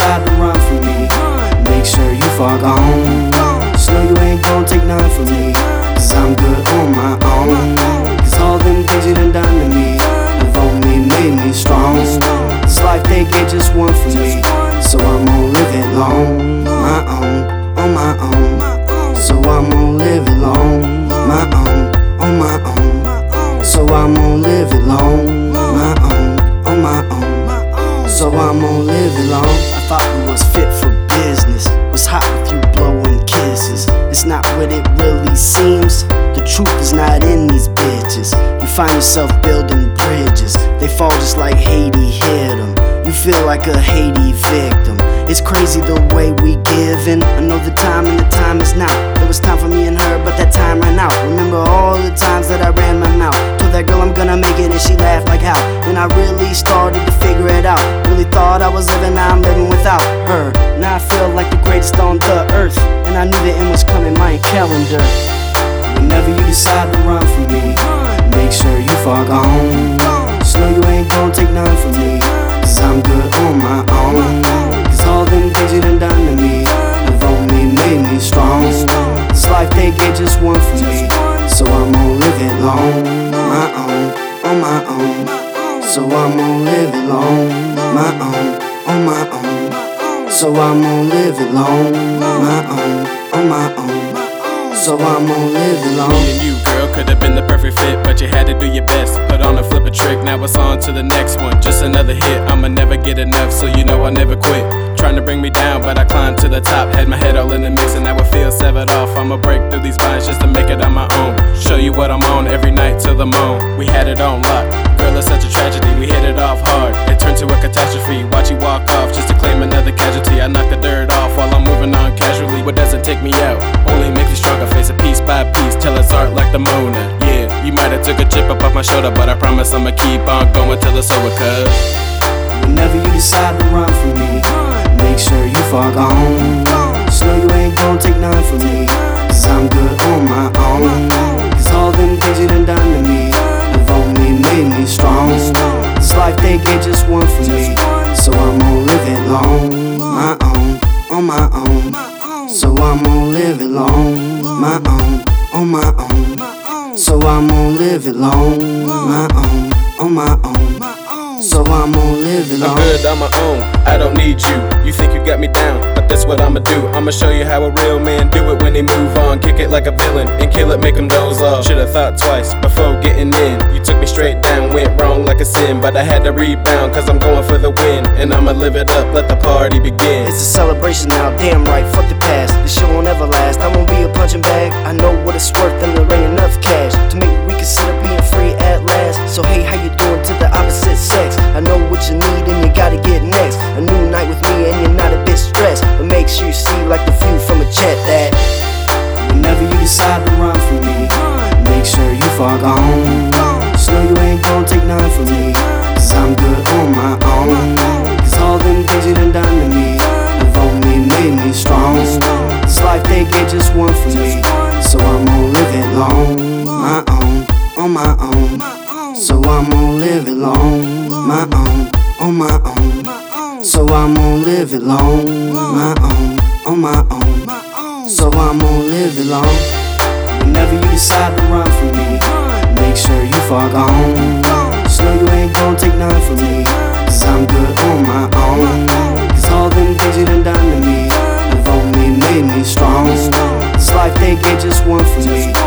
decide to run from me, make sure you far gone. Just know you ain't gon' take none from me, cause I'm good on my own. Cause all them things you done to me have only made me strong. This life they gave just one for me, so I'm gonna live it long. My own, on my own. So I'm gonna live it long. My own, on my own. So I'm gonna live it long. My own, on my own. So I'm gonna live it long. I thought we was fit for business, was hot with you blowing kisses. It's not what it really seems. The truth is not in these bitches. You find yourself building bridges, they fall just like Haiti hit them. You feel like a Haiti victim. It's crazy the way we giving. I know the time and the time is now. There was time for me and her, but that time ran out. Remember all the times that I ran my mouth, told that girl I'm gonna make it, and she laughed like how. Then I really started to figure it out. Really thought I was living, now I'm living without her. Now I feel like the greatest on the earth, and I knew the end was coming, my calendar. Whenever you decide to run from me, make sure you far gone. Just know you ain't gon' take none from me, cause I'm good on my own. Cause all them things you done to me have only made me strong. This life they gave just one for me, so I'm gonna live it long. My own, on my own. So I'm gonna live it long. My own, on my own. So I'm gonna live it long. My own, on my own. So I'm gonna live it long. Me and you, girl, could've been the perfect fit, but you had to do your best. Put on a flip a trick, now it's on to the next one. Just another hit, I'ma never get enough, so you know I never quit. Trying to bring me down, but I climbed to the top. Had my head all in the mix, and now it feels severed off. I'ma break through these binds just to make it on my own. Show you what I'm on every night till the moan. We had it on lock. Girl, it's such a tragedy, we hit it off hard. It turned to a catastrophe, watch you walk off just to claim another casualty. I knock the dirt off while I'm moving on casually. What doesn't take me out only makes me stronger. Face it piece by piece till it's art like the Mona. Yeah, you might've took a chip up off my shoulder, but I promise I'ma keep on going till it's over, cuz whenever you decide to run from me, make sure you far gone. Just know you ain't gon' take none from me, cause I'm good on my own. Cause all them things you done to me have only made me strong. This life they gave just one for me, so I'm gonna live it long. My own, on my own. So I'm gonna live it long. My own, on my own. So I'm gonna live it long. My own, on my own. So I'm gonna live it long. I'm good on my own, I don't need you. You think you got me down, but that's what I'ma do. I'ma show you how a real man do it when they move on. Kick it like a villain and kill it, make them doze off. Should've thought twice before getting in. You took me straight down, went wrong like a sin, but I had to rebound cause I'm going for the win. And I'ma live it up, let the party begin. It's a celebration now, damn right, fuck the past. This shit won't ever last, I won't be a punching bag. I know what it's worth and there ain't enough cash to make me reconsider being free at last. So hey, how you doing to the opposite sex? I know what you need and you gotta get next. A new night with me and you're not a bit stressed, but make sure you see like the view from a jet that whenever you decide to run from me, make sure you far gone. Just know you ain't gon' take none from me, cause I'm good on my own. Cause all them things you done to me have only made me strong. This life they gave just one for me, so I'm gonna live it long. My own, on my own. So I'm gonna live it long. My own, on my own. So I'm gonna live it long. My own, on my own. So I'm gonna live it long. Whenever you decide to run from me, make sure you far gone. Just know you ain't gon' take none from me, cause I'm good on my own. Cause all them things you done to me have only made me strong. This life they gave just one for me,